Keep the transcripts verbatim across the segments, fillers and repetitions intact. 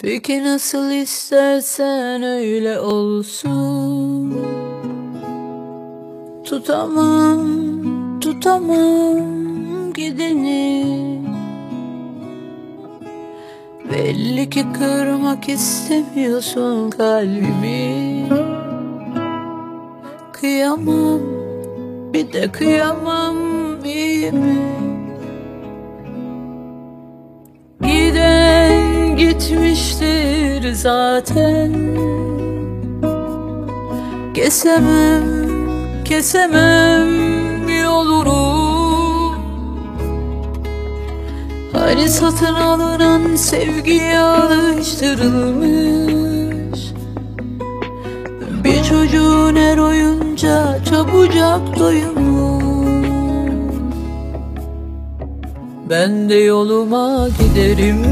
Peki nasıl istersen öyle olsun. Tutamam, tutamam gideni. Belli ki kırmak istemiyorsun kalbimi. Kıyamam, bir de kıyamam, iyi mi? Giden gitmiştir zaten. Kesemem, kesemem yolunu. Hani satın alınan sevgiye alıştırılmış bir çocuğun her oyunca çabucak doyumu. Ben de yoluma giderim,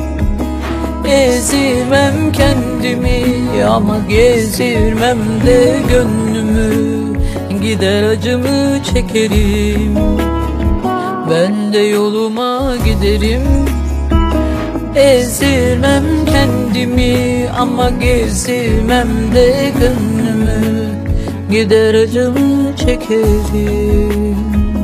ezirmem kendimi ama gezirmem de gönlümü. Gider acımı çekerim. Ben de yoluma giderim, ezirmem kendimi ama gezirmem de gönlümü. Gider acımı çekerim.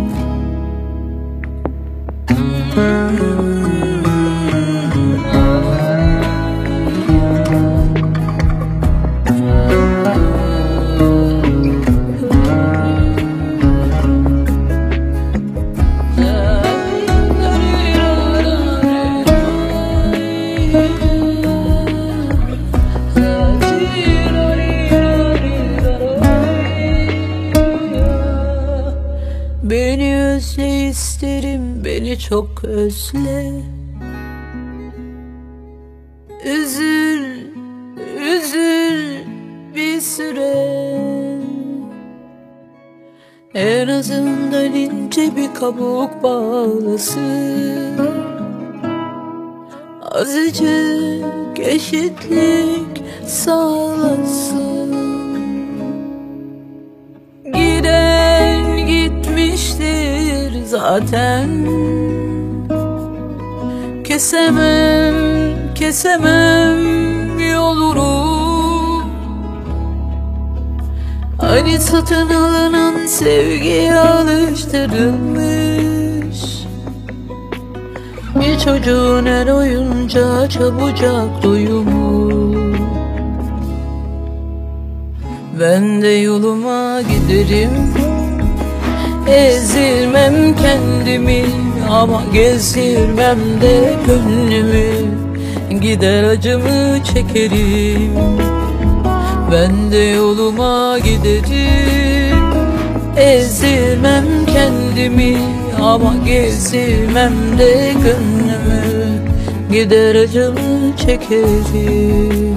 Beni özle isterim, beni çok özle. Üzül, üzül bir süre. En azından ince bir kabuk bağlasın. Azıcık eşitlik sağlasın. Giden gitmiştir zaten. Kesemem, kesemem yolunu. Hani satın alınan sevgiye alıştırılmış bir çocuğun her oyunca çabucak doyumu. Ben de yoluma giderim, ezirmem kendimi ama gezirmem de gönlümü. Gider acımı çekerim. Ben de yoluma giderim, ezirmem kendimi ama gezirmem de gönlümü. Gider acımı çekerim.